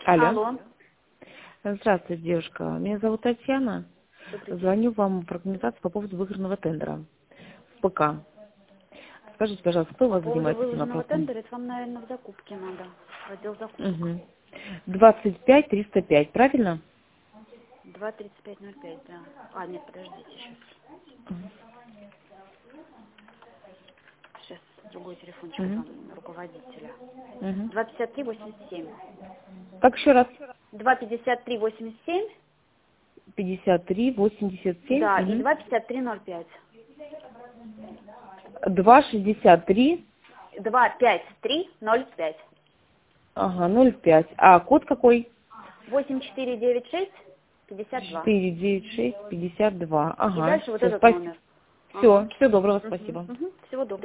Алло. Алло. Здравствуйте, девушка. Меня зовут Татьяна. Добрый день. Звоню вам в организацию по поводу выигранного тендера в ПК. Скажите, пожалуйста, кто у По вас поводу занимается этим выложенного вопросом? тендера, это вам, наверное, в закупке надо. В отдел закупок. Угу. 25 305, правильно? 23505, да. А, нет, подождите сейчас. Сейчас другой телефончик Угу. вам руководителя. Угу. 25387. Так, еще раз. 25387, 53 87. да, и Угу. 25305. 263. 25305. Ага, 05. А код какой? 8496 52. 496 52. И Ага. дальше вот Все, этот спасибо. номер. Ага. Все доброго, спасибо. Всего доброго.